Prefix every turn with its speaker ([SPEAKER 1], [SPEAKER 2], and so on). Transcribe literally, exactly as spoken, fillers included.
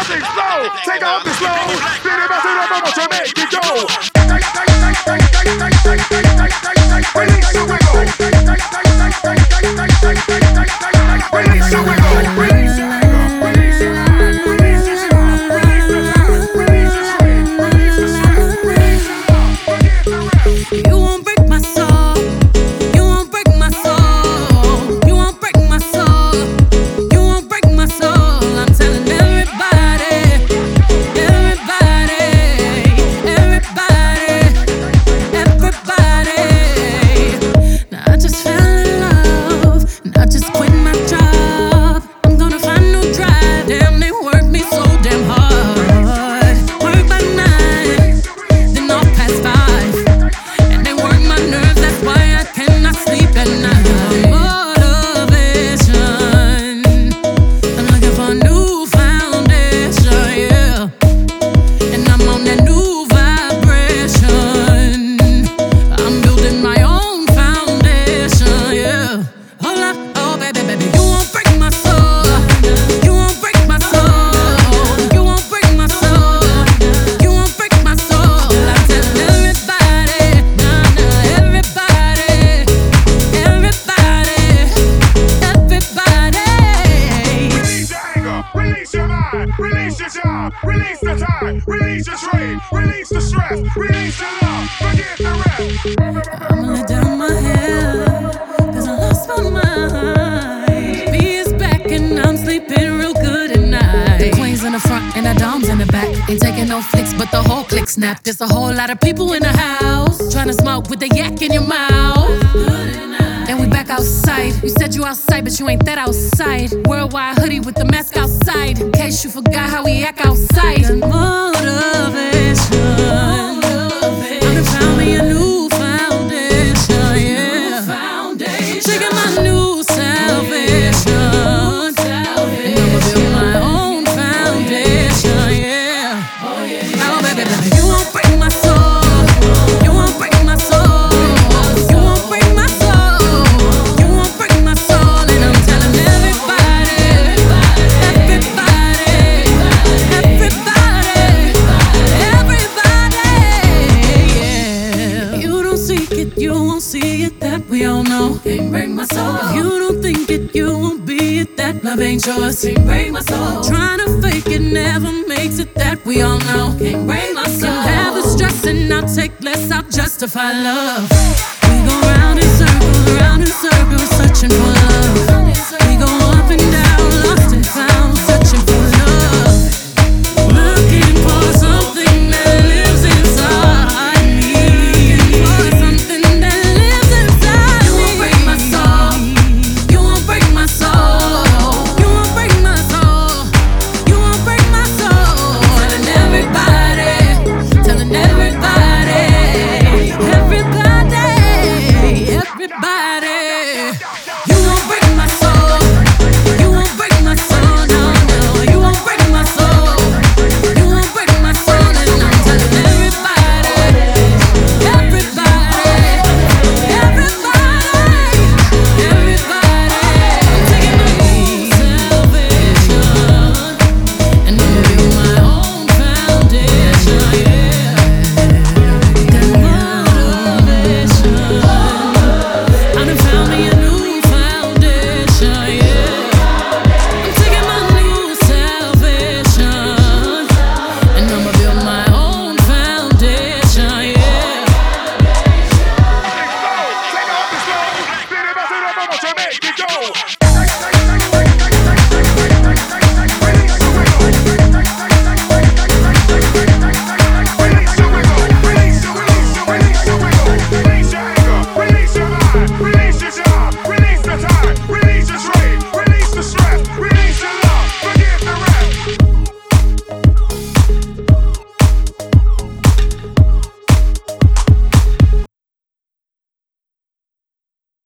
[SPEAKER 1] things slow. Take off the slow. Then it to the bubble to make it go. Release the wiggle. Release the wiggle. Release the wiggle.
[SPEAKER 2] Snap. There's a whole lot of people in the house trying to smoke with the yak in your mouth. And we back outside. You said you outside, but you ain't that outside. Worldwide hoodie with the mask outside. In case you forgot how we act outside. Motivation. I done found me a new foundation, yeah. Shaking my new salvation. And I'ma build my own foundation, yeah. Oh, baby, baby. You won't break my soul. You won't break my soul. You won't break my soul. You won't break my soul. And I'm telling everybody, everybody, everybody, everybody, yeah. If you don't seek it, you won't see it. That we all know. Can't break my soul. If you don't think it, you won't be it. That love ain't yours. Can't break my soul. Trying to fake it never makes it. That we all know. Can't break my soul. Can have the stress and I'll take less. I'll justify love. We go round in circles, round in circles, searching for love. We go up and down, lost and found, searching for love. Looking for something that lives inside me. For something that lives inside me. You won't break my soul. You won't break my soul. You won't break my soul. You won't break my soul. Telling everybody, telling everybody, everybody, everybody. You won't break my soul. You won't break my soul. No, no. You won't break my soul. You won't break my soul. And I'm telling everybody, everybody, everybody, everybody. I'm taking my new salvation, and I'm building my own foundation, yeah. That motivation. I done found me a new foundation, yeah. I'm taking my new salvation, and I'ma build my own foundation, yeah.
[SPEAKER 1] Take off the slow. Then it to the bubble to make it go.